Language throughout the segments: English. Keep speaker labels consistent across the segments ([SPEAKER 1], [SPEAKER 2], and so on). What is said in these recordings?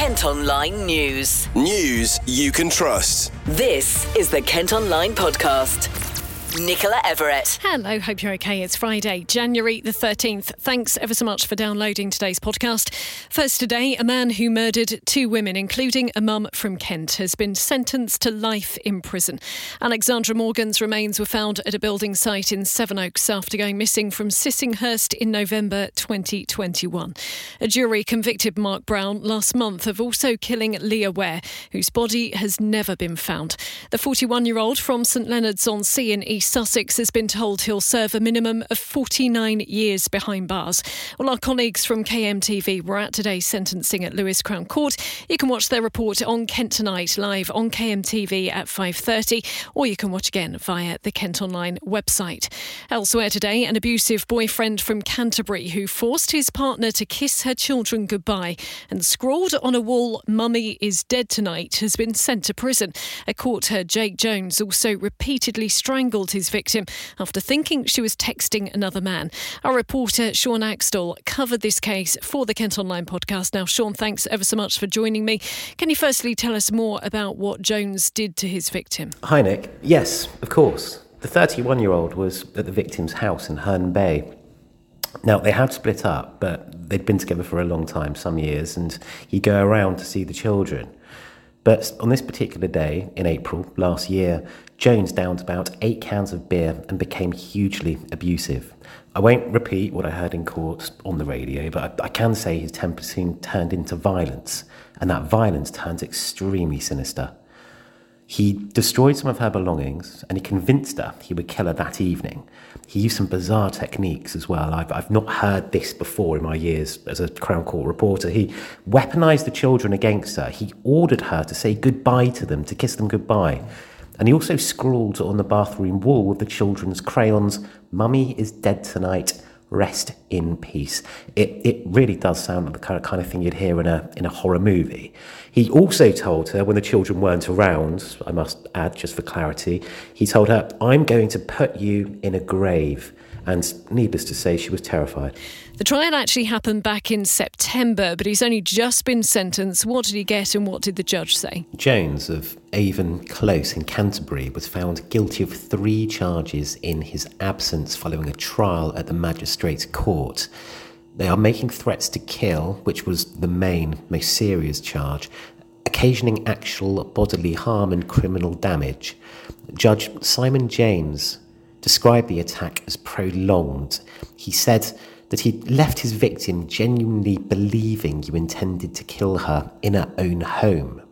[SPEAKER 1] Kent Online News.
[SPEAKER 2] News you can trust.
[SPEAKER 1] This is the Kent Online Podcast. Nicola Everett.
[SPEAKER 3] Hello, hope you're okay. It's Friday, January the 13th. Thanks ever so much for downloading today's podcast. First today, a man who murdered two women, including a mum from Kent, has been sentenced to life in prison. Alexandra Morgan's remains were found at a building site in Sevenoaks after going missing from Sissinghurst in November 2021. A jury convicted Mark Brown last month of also killing Leah Ware, whose body has never been found. The 41-year-old from St Leonards-on-Sea in East Sussex has been told he'll serve a minimum of 49 years behind bars. Well, our colleagues from KMTV were at today's sentencing at Lewes Crown Court. You can watch their report on Kent Tonight live on KMTV at 5:30, or you can watch again via the Kent Online website. Elsewhere today, an abusive boyfriend from Canterbury who forced his partner to kiss her children goodbye and scrawled on a wall, "Mummy is dead tonight," has been sent to prison. A court heard Jake Jones also repeatedly strangled his victim after thinking she was texting another man. Our reporter Sean Axtell covered this case for the Kent Online podcast. Now, Sean, thanks ever so much for joining me. Can you firstly tell us more about what Jones did to his victim?
[SPEAKER 4] Hi, Nick. Yes, of course. The 31-year-old was at the victim's house in Herne Bay. Now, they had split up, but they'd been together for a long time, some years, and he'd go around to see the children. But on this particular day, in April last year, Jones downed about 8 cans of beer and became hugely abusive. I won't repeat what I heard in court on the radio, but I can say his temper soon turned into violence, and that violence turned extremely sinister. He destroyed some of her belongings, and he convinced her he would kill her that evening. He used some bizarre techniques as well. I've not heard this before in my years as a Crown Court reporter. He weaponised the children against her. He ordered her to say goodbye to them, to kiss them goodbye. And he also scrawled on the bathroom wall with the children's crayons, "Mummy is dead tonight. Rest in peace." It really does sound like the kind of thing you'd hear in a horror movie. He also told her, when the children weren't around, I must add just for clarity, he told her, "I'm going to put you in a grave." And needless to say, she was terrified.
[SPEAKER 3] The trial actually happened back in September, but he's only just been sentenced. What did he get and what did the judge say?
[SPEAKER 4] Jones of Avon Close in Canterbury was found guilty of 3 charges in his absence following a trial at the Magistrates' Court. They are making threats to kill, which was the main, most serious charge, occasioning actual bodily harm and criminal damage. Judge Simon James described the attack as prolonged. He said that he'd left his victim genuinely believing you intended to kill her in her own home.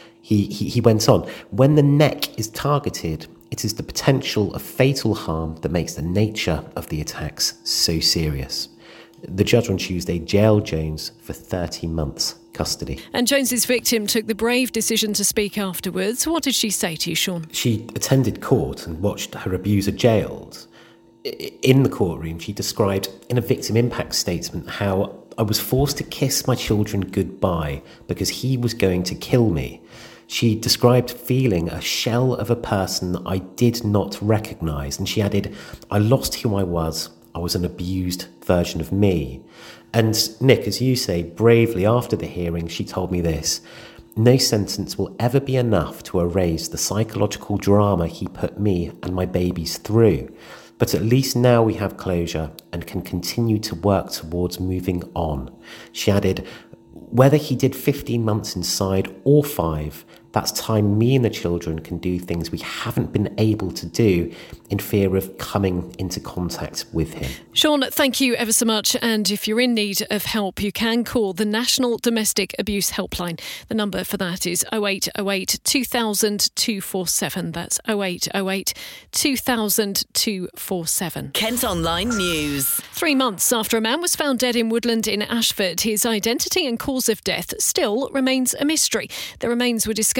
[SPEAKER 4] He went on, "When the neck is targeted, it is the potential of fatal harm that makes the nature of the attacks so serious." The judge on Tuesday jailed Jones for 30 months custody.
[SPEAKER 3] And Jones's victim took the brave decision to speak afterwards. What did she say to you, Sean?
[SPEAKER 4] She attended court and watched her abuser jailed. In the courtroom, she described in a victim impact statement how "I was forced to kiss my children goodbye because he was going to kill me." She described feeling a shell of a person I did not recognise, and she added, "I lost who I was an abused version of me." And Nick, as you say, bravely after the hearing, she told me this: "No sentence will ever be enough to erase the psychological drama he put me and my babies through. But at least now we have closure and can continue to work towards moving on." She added, "Whether he did 15 months inside or 5, that's time me and the children can do things we haven't been able to do in fear of coming into contact with him."
[SPEAKER 3] Sean, thank you ever so much. And if you're in need of help, you can call the National Domestic Abuse Helpline. The number for that is 0808 2000 247. That's 0808 2000 247.
[SPEAKER 1] Kent Online News.
[SPEAKER 3] 3 months after a man was found dead in Woodland in Ashford, his identity and cause of death still remains a mystery. The remains were discovered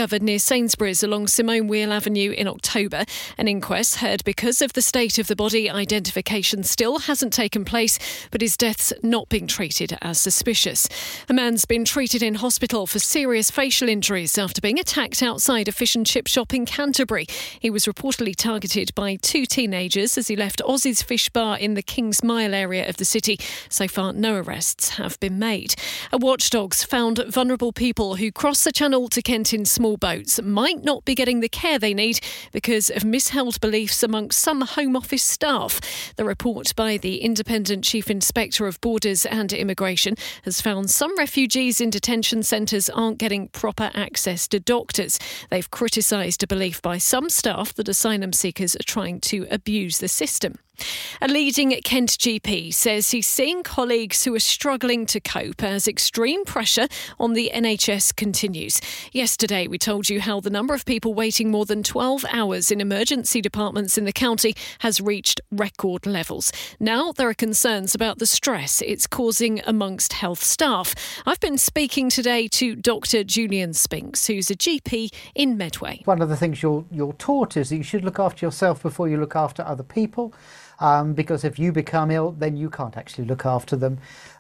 [SPEAKER 3] discovered near Sainsbury's along Simone Weil Avenue in October. An inquest heard because of the state of the body. Identification still hasn't taken place, but his death's not being treated as suspicious. A man's been treated in hospital for serious facial injuries after being attacked outside a fish and chip shop in Canterbury. He was reportedly targeted by two teenagers as he left Ozzy's Fish Bar in the Kings Mile area of the city. So far, no arrests have been made. A watchdogs found vulnerable people who cross the channel to Kent in small boats might not be getting the care they need because of misheld beliefs amongst some Home Office staff. The report by the Independent Chief Inspector of Borders and Immigration has found some refugees in detention centres aren't getting proper access to doctors. They've criticised a belief by some staff that asylum seekers are trying to abuse the system. A leading Kent GP says he's seeing colleagues who are struggling to cope as extreme pressure on the NHS continues. Yesterday, we told you how the number of people waiting more than 12 hours in emergency departments in the county has reached record levels. Now there are concerns about the stress it's causing amongst health staff. I've been speaking today to Dr. Julian Spinks, who's a GP in Medway.
[SPEAKER 5] One of the things you're taught is that you should look after yourself before you look after other people. Because if you become ill, then you can't actually look after them.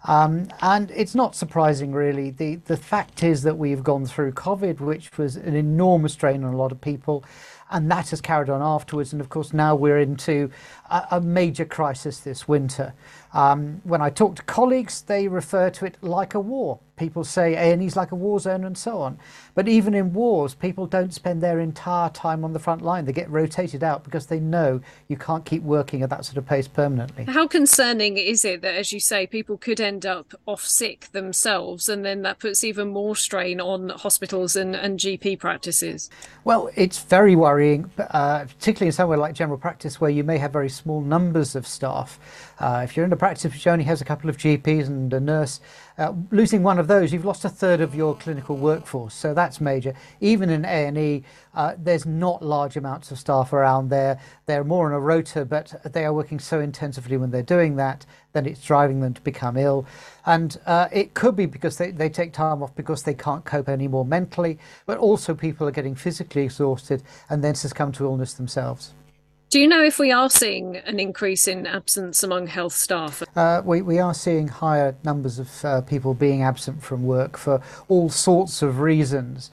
[SPEAKER 5] And it's not surprising, really. The fact is that we've gone through COVID, which was an enormous strain on a lot of people, and that has carried on afterwards. And of course, now we're into a major crisis this winter. When I talk to colleagues, they refer to it like a war. People say A&E's like a war zone and so on. But even in wars, people don't spend their entire time on the front line. They get rotated out because they know you can't keep working at that sort of pace permanently.
[SPEAKER 3] How concerning is it that, as you say, people could end up off sick themselves, and then that puts even more strain on hospitals and GP practices?
[SPEAKER 5] Well, it's very worrying, particularly in somewhere like general practice where you may have very small numbers of staff. If you're in a practice which only has a couple of GPs and a nurse, losing one of those, you've lost a third of your clinical workforce. So that's major. Even in A&E, there's not large amounts of staff around there. They're more on a rota, but they are working so intensively when they're doing that, then it's driving them to become ill. And it could be because they take time off because they can't cope anymore mentally, but also people are getting physically exhausted and then succumb to illness themselves.
[SPEAKER 3] Do you know if we are seeing an increase in absence among health staff?
[SPEAKER 5] We are seeing higher numbers of people being absent from work for all sorts of reasons.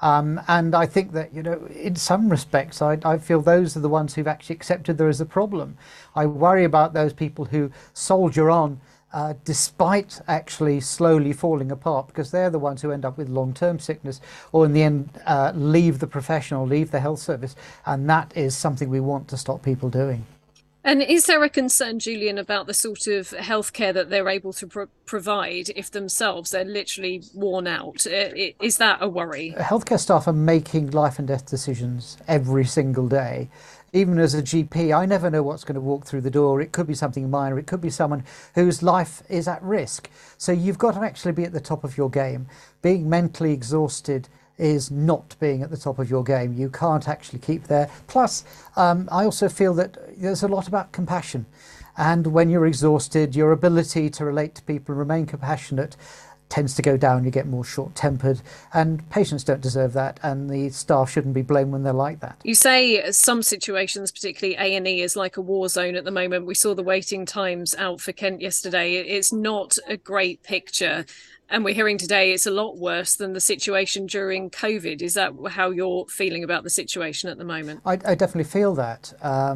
[SPEAKER 5] And I think that, in some respects, I feel those are the ones who've actually accepted there is a problem. I worry about those people who soldier on despite actually slowly falling apart, because they're the ones who end up with long-term sickness or in the end leave the profession or leave the health service. And that is something we want to stop people doing.
[SPEAKER 3] And is there a concern, Julian, about the sort of healthcare that they're able to provide if themselves they're literally worn out? Is that a worry?
[SPEAKER 5] Healthcare staff are making life and death decisions every single day. Even as a GP, I never know what's going to walk through the door. It could be something minor. It could be someone whose life is at risk. So you've got to actually be at the top of your game. Being mentally exhausted is not being at the top of your game. You can't actually keep there. Plus, I also feel that there's a lot about compassion. And when you're exhausted, your ability to relate to people and remain compassionate tends to go down. You get more short-tempered, and patients don't deserve that, and the staff shouldn't be blamed when they're like that.
[SPEAKER 3] You say some situations, particularly A&E, is like a war zone at the moment. We saw the waiting times out for Kent yesterday. It's not a great picture. And we're hearing today it's a lot worse than the situation during COVID. Is that how you're feeling about the situation at the moment?
[SPEAKER 5] I definitely feel that.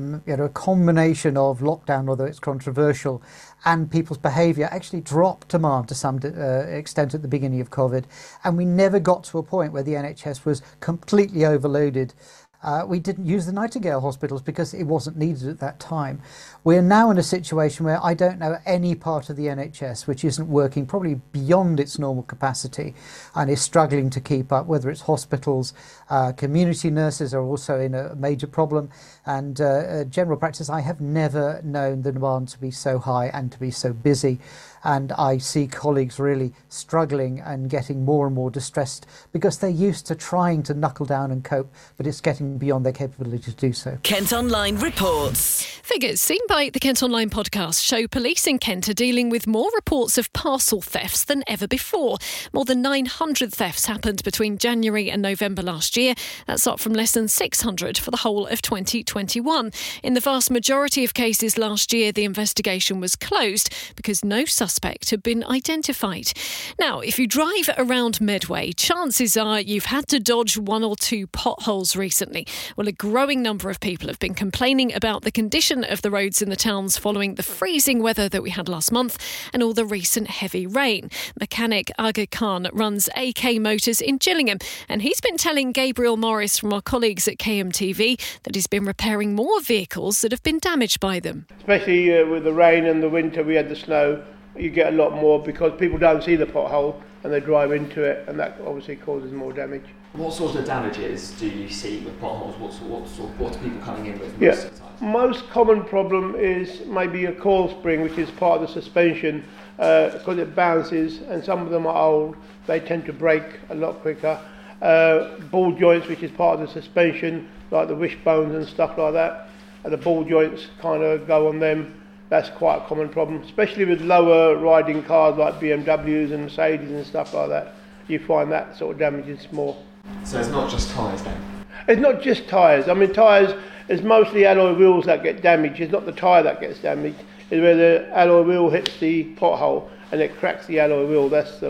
[SPEAKER 5] A combination of lockdown, although it's controversial, and people's behaviour actually dropped demand to some extent at the beginning of COVID. And we never got to a point where the NHS was completely overloaded. We didn't use the Nightingale hospitals because it wasn't needed at that time. We're now in a situation where I don't know any part of the NHS which isn't working probably beyond its normal capacity and is struggling to keep up, whether it's hospitals, community nurses are also in a major problem, and general practice. I have never known the demand to be so high and to be so busy. And I see colleagues really struggling and getting more and more distressed because they're used to trying to knuckle down and cope, but it's getting beyond their capability to do so.
[SPEAKER 1] Kent Online reports.
[SPEAKER 3] Figures seen by the Kent Online podcast show police in Kent are dealing with more reports of parcel thefts than ever before. More than 900 thefts happened between January and November last year. That's up from less than 600 for the whole of 2021. In the vast majority of cases last year, the investigation was closed because no suspect had been identified. Now, if you drive around Medway, chances are you've had to dodge one or two potholes recently. Well, a growing number of people have been complaining about the condition of the roads in the towns following the freezing weather that we had last month and all the recent heavy rain. Mechanic Aga Khan runs AK Motors in Gillingham, and he's been telling Gabriel Morris from our colleagues at KMTV that he's been repairing more vehicles that have been damaged by them.
[SPEAKER 6] Especially with the rain and the winter, we had the snow, you get a lot more because people don't see the pothole and they drive into it, and that obviously causes more damage.
[SPEAKER 7] What sort of damages do you see with potholes? What are people coming in with most
[SPEAKER 6] Yeah.
[SPEAKER 7] of the time?
[SPEAKER 6] Most common problem is maybe a coil spring, which is part of the suspension, because it bounces, and some of them are old, they tend to break a lot quicker. Ball joints, which is part of the suspension, like the wishbones and stuff like that, and the ball joints kind of go on them. That's quite a common problem, especially with lower riding cars like BMWs and Mercedes and stuff like that. You find that sort of damage is more.
[SPEAKER 7] So it's not just tyres then?
[SPEAKER 6] It's not just tyres. I mean, tyres is mostly alloy wheels that get damaged. It's not the tyre that gets damaged. It's where the alloy wheel hits the pothole and it cracks the alloy wheel. That's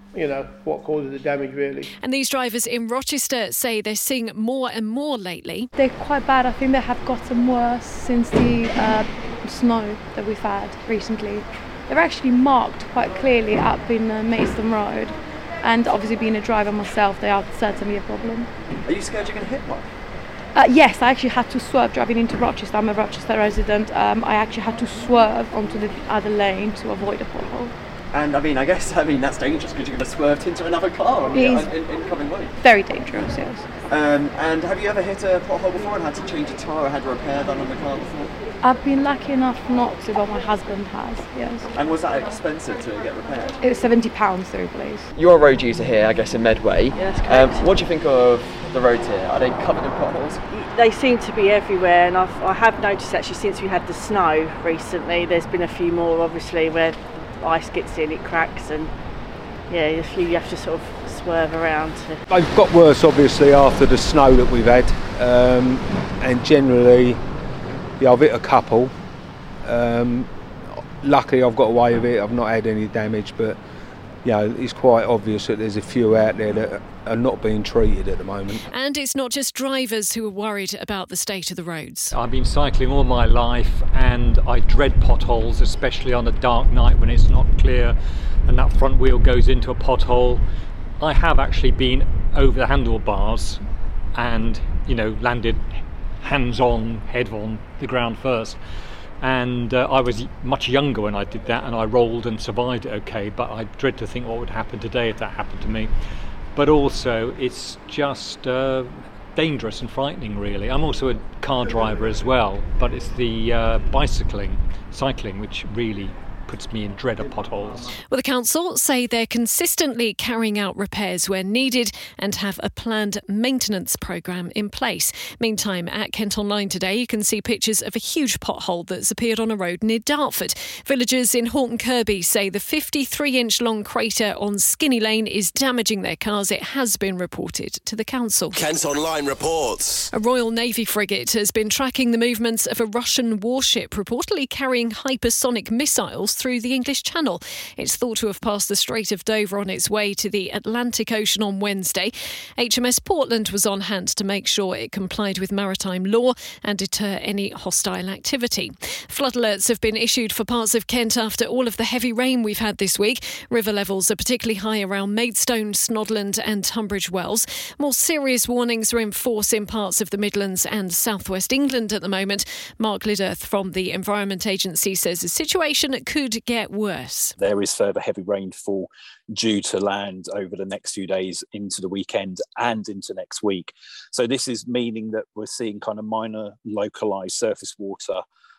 [SPEAKER 6] what causes the damage really.
[SPEAKER 3] And these drivers in Rochester say they're seeing more and more lately.
[SPEAKER 8] They're quite bad. I think they have gotten worse since the snow that we've had recently. They're actually marked quite clearly up in Maidstone Road. And obviously being a driver myself, they are certainly a problem.
[SPEAKER 7] Are you scared you're going to hit one?
[SPEAKER 8] Yes, I actually had to swerve driving into Rochester. I'm a Rochester resident. I actually had to swerve onto the other lane to avoid a pothole.
[SPEAKER 7] And I mean that's dangerous because you're going to swerve into another car on the incoming way.
[SPEAKER 8] Very dangerous, yes.
[SPEAKER 7] And have you ever hit a pothole before and had to change a tyre or had a repair done on the car before?
[SPEAKER 8] I've been lucky enough not to, but my husband has, yes.
[SPEAKER 7] And was that expensive to get repaired?
[SPEAKER 8] It was £70 through, please.
[SPEAKER 7] You're a road user here, I guess, in Medway.
[SPEAKER 9] Yeah, that's correct.
[SPEAKER 7] What do you think of the roads here? Are they covered in potholes?
[SPEAKER 9] They seem to be everywhere, and I have noticed actually since we had the snow recently, there's been a few more obviously where the ice gets in, it cracks, and a few you have to sort of swerve around.
[SPEAKER 10] They've got worse obviously after the snow that we've had, and generally I've hit a couple. Luckily I've got away with it, I've not had any damage, but it's quite obvious that there's a few out there that are not being treated at the moment.
[SPEAKER 3] And it's not just drivers who are worried about the state of the roads.
[SPEAKER 11] I've been cycling all my life and I dread potholes, especially on a dark night when it's not clear and that front wheel goes into a pothole. I have actually been over the handlebars and landed hands on, head on the ground first, and I was much younger when I did that and I rolled and survived it okay, but I dread to think what would happen today if that happened to me. But also it's just dangerous and frightening really. I'm also a car driver as well, but it's the cycling which really puts me in dread of potholes.
[SPEAKER 3] Well, the council say they're consistently carrying out repairs where needed and have a planned maintenance programme in place. Meantime, at Kent Online today, you can see pictures of a huge pothole that's appeared on a road near Dartford. Villagers in Horton Kirby say the 53-inch long crater on Skinny Lane is damaging their cars. It has been reported to the council.
[SPEAKER 2] Kent Online reports.
[SPEAKER 3] A Royal Navy frigate has been tracking the movements of a Russian warship reportedly carrying hypersonic missiles through the English Channel. It's thought to have passed the Strait of Dover on its way to the Atlantic Ocean on Wednesday. HMS Portland was on hand to make sure it complied with maritime law and deter any hostile activity. Flood alerts have been issued for parts of Kent after all of the heavy rain we've had this week. River levels are particularly high around Maidstone, Snodland and Tunbridge Wells. More serious warnings are in force in parts of the Midlands and South West England at the moment. Mark Lidderth from the Environment Agency says the situation could get worse.
[SPEAKER 12] There is further heavy rainfall due to land over the next few days into the weekend and into next week. So this is meaning that we're seeing kind of minor localised surface water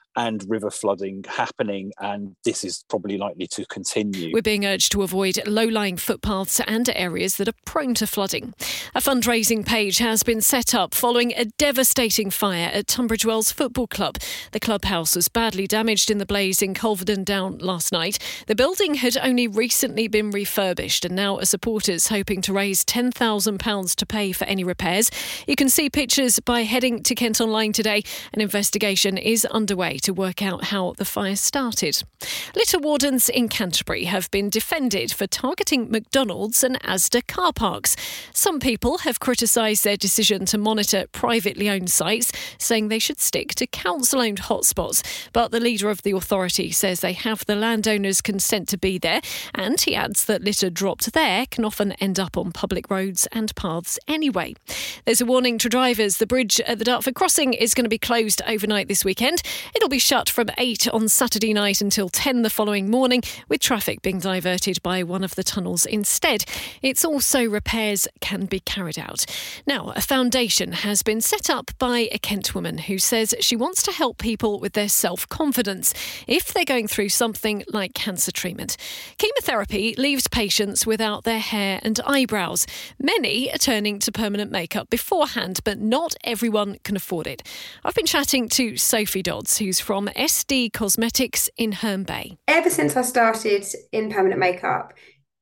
[SPEAKER 12] and river flooding happening, and this is probably likely to continue.
[SPEAKER 3] We're being urged to avoid low-lying footpaths and areas that are prone to flooding. A fundraising page has been set up following a devastating fire at Tunbridge Wells Football Club. The clubhouse was badly damaged in the blaze in Colverden Down last night. The building had only recently been refurbished, and now a supporters hoping to raise £10,000 to pay for any repairs. You can see pictures by heading to Kent Online today. An investigation is underway to work out how the fire started. Litter wardens in Canterbury have been defended for targeting McDonald's and Asda car parks. Some people have criticised their decision to monitor privately owned sites, saying they should stick to council-owned hotspots. But the leader of the authority says they have the landowner's consent to be there, and he adds that litter dropped there can often end up on public roads and paths anyway. There's a warning to drivers. The bridge at the Dartford Crossing is going to be closed overnight this weekend. It'll be shut from 8 on Saturday night until 10 the following morning, with traffic being diverted by one of the tunnels instead. It's also repairs can be carried out. Now, a foundation has been set up by a Kent woman who says she wants to help people with their self-confidence if they're going through something like cancer treatment. Chemotherapy leaves patients without their hair and eyebrows. Many are turning to permanent makeup beforehand, but not everyone can afford it. I've been chatting to Sophie Dodds, who's from SD Cosmetics in Herne Bay.
[SPEAKER 13] Ever since I started in permanent makeup,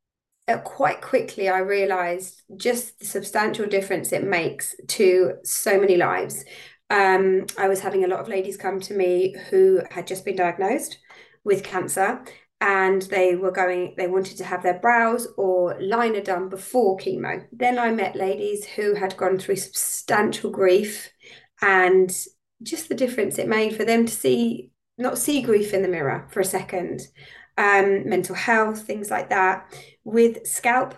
[SPEAKER 13] quite quickly I realised just the substantial difference it makes to so many lives. I was having a lot of ladies come to me who had just been diagnosed with cancer, and they wanted to have their brows or liner done before chemo. Then I met ladies who had gone through substantial grief, and just the difference it made for them to not see grief in the mirror for a second. Mental health, things like that. With scalp,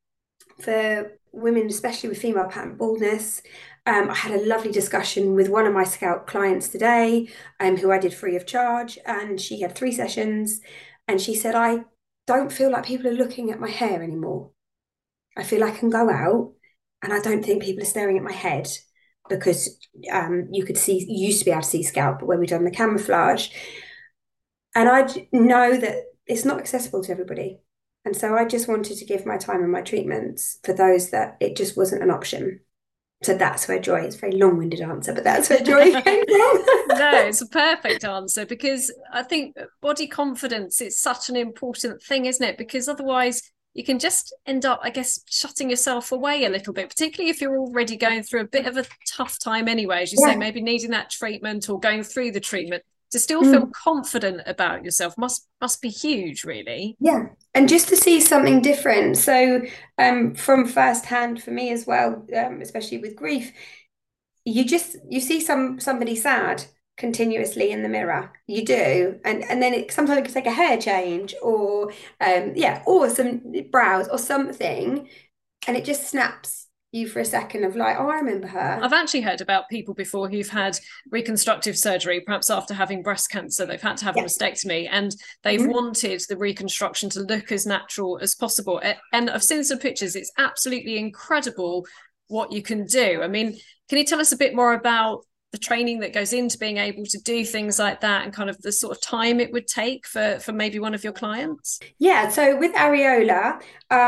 [SPEAKER 13] for women, especially with female pattern baldness, I had a lovely discussion with one of my scalp clients today, who I did free of charge, and she had 3 sessions, and she said, I don't feel like people are looking at my hair anymore. I feel I can go out and I don't think people are staring at my head, because you used to be able to see scalp when we've done the camouflage. And I know that it's not accessible to everybody. And so I just wanted to give my time and my treatments for those that it just wasn't an option. So that's where joy, it's a very long-winded answer, but that's where joy came from.
[SPEAKER 3] No, it's a perfect answer, because I think body confidence is such an important thing, isn't it? Because otherwise you can just end up, I guess, shutting yourself away a little bit, particularly if you're already going through a bit of a tough time anyway, as you say, maybe needing that treatment or going through the treatment. To still feel confident about yourself must be huge, really.
[SPEAKER 13] Yeah, and just to see something different. So from first hand for me as well, especially with grief, you see somebody sad continuously in the mirror. You do, and then sometimes it can take a hair change or or some brows or something, and it just snaps you for a second of like, oh, I remember her.
[SPEAKER 3] I've actually heard about people before who've had reconstructive surgery, perhaps after having breast cancer. They've had to have a mastectomy, and they've wanted the reconstruction to look as natural as possible. And I've seen some pictures. It's absolutely incredible what you can do. I mean, can you tell us a bit more about the training that goes into being able to do things like that, and kind of the sort of time it would take for maybe one of your clients?
[SPEAKER 13] Yeah, so with areola,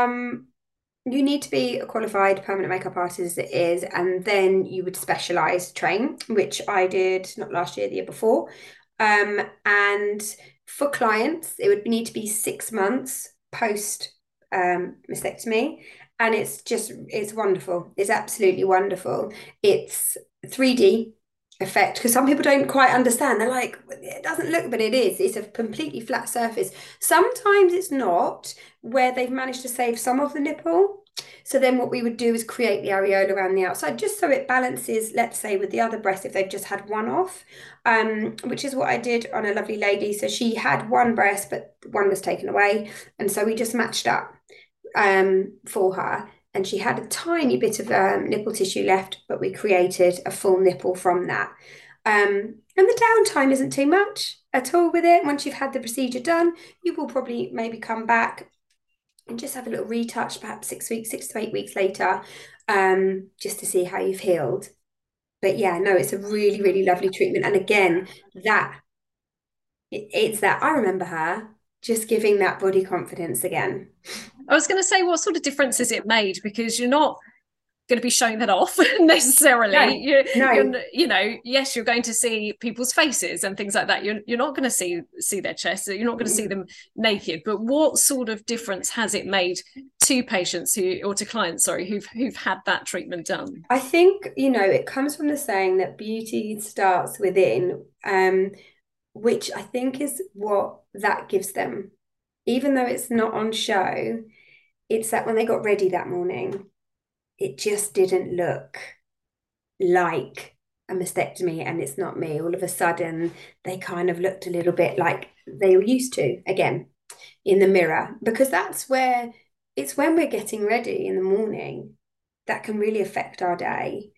[SPEAKER 13] you need to be a qualified permanent makeup artist as it is, and then you would specialise, train, which I did not last year, the year before. And for clients, it would need to be 6 months post mastectomy. And it's wonderful. It's absolutely wonderful. It's 3D effect, because some people don't quite understand. They're like, it doesn't look, but it is. It's a completely flat surface. Sometimes it's not, where they've managed to save some of the nipple. So then what we would do is create the areola around the outside, just so it balances, let's say, with the other breast if they've just had one off, which is what I did on a lovely lady. So she had one breast, but one was taken away. And so we just matched up for her. And she had a tiny bit of nipple tissue left, but we created a full nipple from that. And the downtime isn't too much at all with it. Once you've had the procedure done, you will probably maybe come back and just have a little retouch, perhaps 6 to 8 weeks later, just to see how you've healed. But yeah, no, it's a really, really lovely treatment. And again, that it's that I remember her just giving that body confidence again.
[SPEAKER 14] I was going to say, what sort of difference has it made? Because you're not going to be showing that off necessarily. You know, yes, you're going to see people's faces and things like that. You're not going to see their chests. You're not going to see them naked. But what sort of difference has it made to patients to clients, who've had that treatment done?
[SPEAKER 13] I think, it comes from the saying that beauty starts within, which I think is what that gives them. Even though it's not on show, it's that when they got ready that morning, it just didn't look like a mastectomy and it's not me. All of a sudden, they kind of looked a little bit like they were used to again in the mirror, because that's where it's when we're getting ready in the morning that can really affect our day.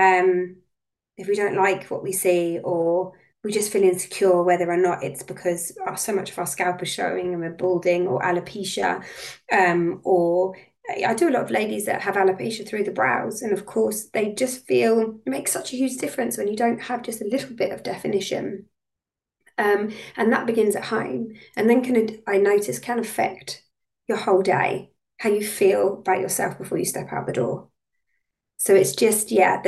[SPEAKER 13] If we don't like what we see, or we just feel insecure, whether or not it's because so much of our scalp is showing and we're balding, or alopecia, or I do a lot of ladies that have alopecia through the brows, and of course they just feel it makes such a huge difference when you don't have just a little bit of definition, and that begins at home, and then I notice can affect your whole day, how you feel about yourself before you step out the door. So it's just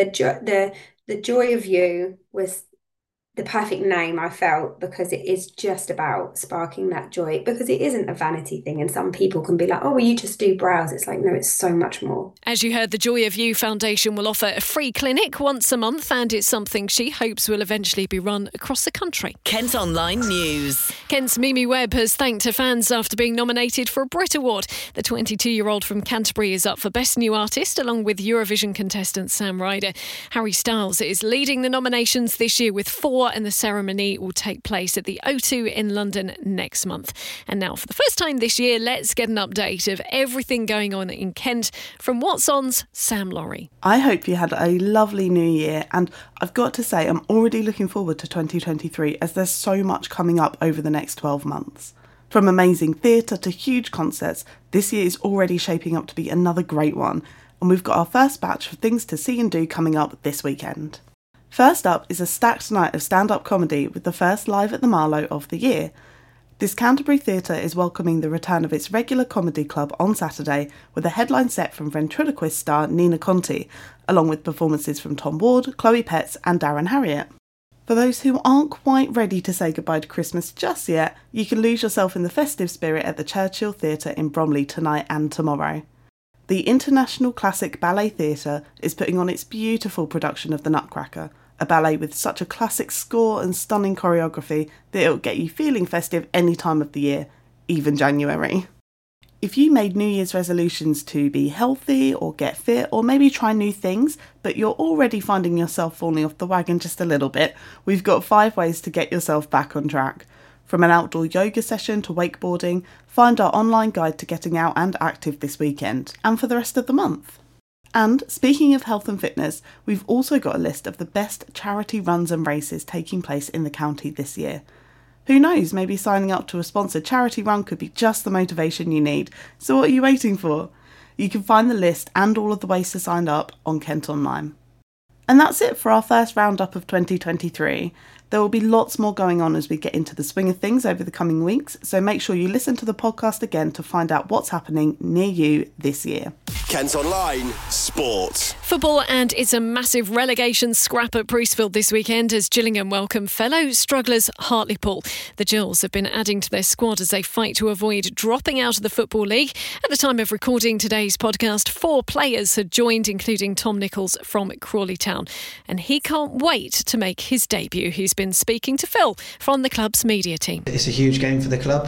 [SPEAKER 13] the joy of you was the perfect name, I felt, because it is just about sparking that joy, because it isn't a vanity thing. And some people can be like, oh, well, you just do brows. It's like, no, it's so much more.
[SPEAKER 3] As you heard, the Joy of You Foundation will offer a free clinic once a month, and it's something she hopes will eventually be run across the country.
[SPEAKER 1] Kent Online News.
[SPEAKER 3] Kent's Mimi Webb has thanked her fans after being nominated for a Brit Award. The 22-year-old from Canterbury is up for Best New Artist, along with Eurovision contestant Sam Ryder. Harry Styles is leading the nominations this year with 4, and the ceremony will take place at the O2 in London next month. And now, for the first time this year, let's get an update of everything going on in Kent from What's On's Sam Laurie.
[SPEAKER 15] I hope you had a lovely new year, and I've got to say I'm already looking forward to 2023 as there's so much coming up over the next 12 months. From amazing theatre to huge concerts, this year is already shaping up to be another great one, and we've got our first batch of things to see and do coming up this weekend. First up is a stacked night of stand-up comedy with the first Live at the Marlow of the year. This Canterbury theatre is welcoming the return of its regular comedy club on Saturday with a headline set from Ventriloquist star Nina Conti, along with performances from Tom Ward, Chloe Petts and Darren Harriott. For those who aren't quite ready to say goodbye to Christmas just yet, you can lose yourself in the festive spirit at the Churchill Theatre in Bromley tonight and tomorrow. The International Classic Ballet Theatre is putting on its beautiful production of The Nutcracker, a ballet with such a classic score and stunning choreography that it'll get you feeling festive any time of the year, even January. If you made New Year's resolutions to be healthy or get fit or maybe try new things, but you're already finding yourself falling off the wagon just a little bit, we've got 5 ways to get yourself back on track. From an outdoor yoga session to wakeboarding, find our online guide to getting out and active this weekend and for the rest of the month. And speaking of health and fitness, we've also got a list of the best charity runs and races taking place in the county this year. Who knows, maybe signing up to a sponsored charity run could be just the motivation you need. So what are you waiting for? You can find the list and all of the ways to sign up on Kent Online. And that's it for our first roundup of 2023. There will be lots more going on as we get into the swing of things over the coming weeks, so make sure you listen to the podcast again to find out what's happening near you this year.
[SPEAKER 2] Kent Online Sport.
[SPEAKER 3] Football, and it's a massive relegation scrap at Priestfield this weekend as Gillingham welcome fellow strugglers Hartlepool. The Gills have been adding to their squad as they fight to avoid dropping out of the Football League. At the time of recording today's podcast, 4 players had joined, including Tom Nichols from Crawley Town. And he can't wait to make his debut. He's been speaking to Phil from the club's media team.
[SPEAKER 16] It's a huge game for the club.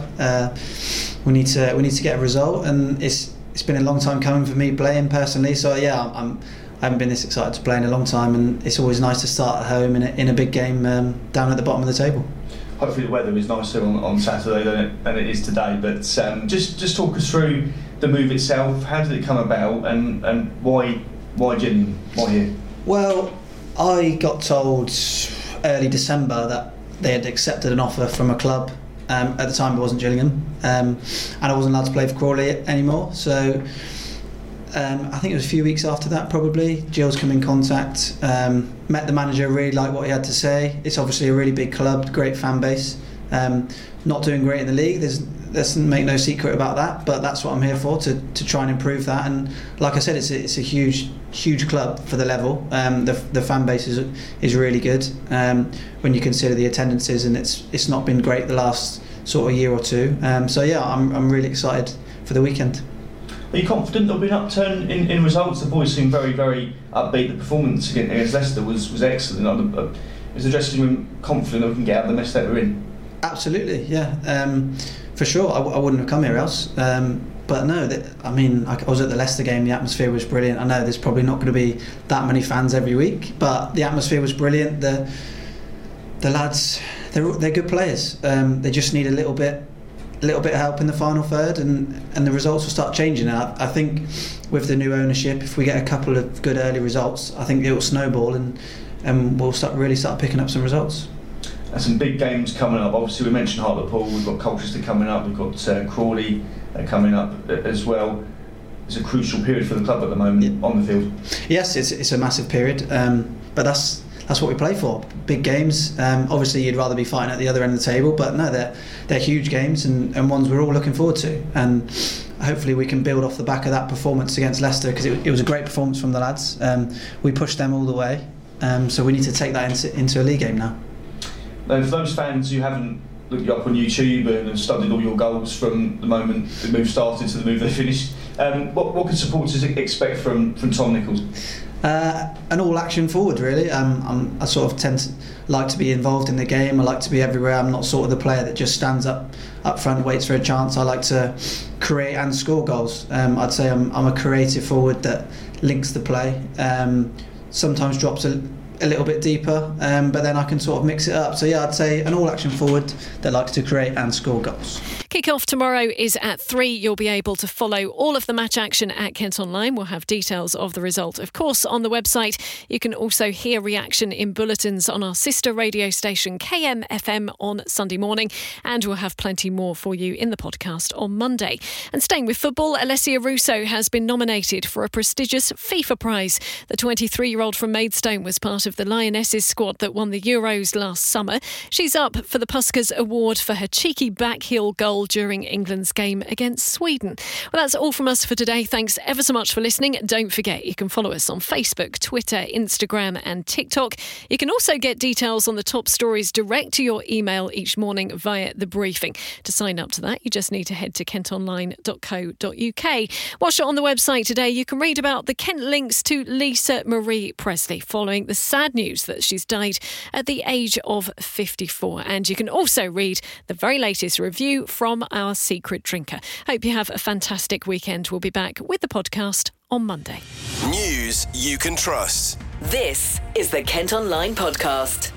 [SPEAKER 16] We need to get a result, and it's been a long time coming for me playing personally. So yeah, I haven't been this excited to play in a long time, and it's always nice to start at home in a big game down at the bottom of the table.
[SPEAKER 17] Hopefully the weather is nicer on Saturday than it is today. But just talk us through the move itself. How did it come about, and why Gillingham? Why here? Well,
[SPEAKER 16] I got told early December that they had accepted an offer from a club. At the time it wasn't Gillingham, and I wasn't allowed to play for Crawley anymore, so I think it was a few weeks after that probably. Gills come in contact, met the manager, really liked what he had to say. It's obviously a really big club, great fan base, Not doing great in the league. Let's make no secret about that. But that's what I'm here for, to try and improve that. And like I said, it's a huge club for the level. The fan base is really good when you consider the attendances, and it's not been great the last sort of year or two. So yeah, I'm really excited for the weekend.
[SPEAKER 17] Are you confident there'll be an upturn in results? The boys seem very, very upbeat. The performance against Leicester was excellent. Is the dressing room confident that we can get out of the mess that we're in?
[SPEAKER 16] Absolutely, yeah. For sure, I wouldn't have come here else. But no, I was at the Leicester game. The atmosphere was brilliant. I know there's probably not going to be that many fans every week, but the atmosphere was brilliant. The lads, they're good players. They just need a little bit of help in the final third, and the results will start changing. I think with the new ownership, if we get a couple of good early results, I think it will snowball, and we'll start picking up some results.
[SPEAKER 17] And some big games coming up. Obviously, we mentioned Hartlepool. We've got Colchester coming up. We've got Crawley coming up as well. It's a crucial period for the club at the moment on the field.
[SPEAKER 16] Yes, it's a massive period, but that's what we play for. Big games. Obviously, you'd rather be fighting at the other end of the table, but no, they're huge games and ones we're all looking forward to. And hopefully, we can build off the back of that performance against Leicester, because it was a great performance from the lads. We pushed them all the way, so we need to take that into a league game now.
[SPEAKER 17] Now, for those fans who haven't looked you up on YouTube and have studied all your goals from the moment the move started to the move they finished, what can supporters expect from Tom Nichols?
[SPEAKER 16] An all-action forward, really. I sort of tend to like to be involved in the game. I like to be everywhere. I'm not sort of the player that just stands up front, waits for a chance. I like to create and score goals. I'd say I'm a creative forward that links the play. Sometimes drops a little bit deeper, but then I can sort of mix it up. So yeah, I'd say an all-action forward that likes to create and score goals.
[SPEAKER 3] Kick-off tomorrow is at 3. You'll be able to follow all of the match action at Kent Online. We'll have details of the result, of course, on the website. You can also hear reaction in bulletins on our sister radio station KMFM on Sunday morning, and we'll have plenty more for you in the podcast on Monday. And staying with football, Alessia Russo has been nominated for a prestigious FIFA prize. The 23-year-old from Maidstone was part of the Lionesses squad that won the Euros last summer. She's up for the Puskas Award for her cheeky backheel goal during England's game against Sweden. Well, that's all from us for today. Thanks ever so much for listening. Don't forget, you can follow us on Facebook, Twitter, Instagram and TikTok. You can also get details on the top stories direct to your email each morning via The Briefing. To sign up to that, you just need to head to kentonline.co.uk. Whilst you're on the website today, you can read about the Kent links to Lisa Marie Presley following the sad news that she's died at the age of 54. And you can also read the very latest review from our secret drinker. Hope you have a fantastic weekend. We'll be back with the podcast on Monday.
[SPEAKER 2] News you can trust.
[SPEAKER 1] This is the Kent Online Podcast.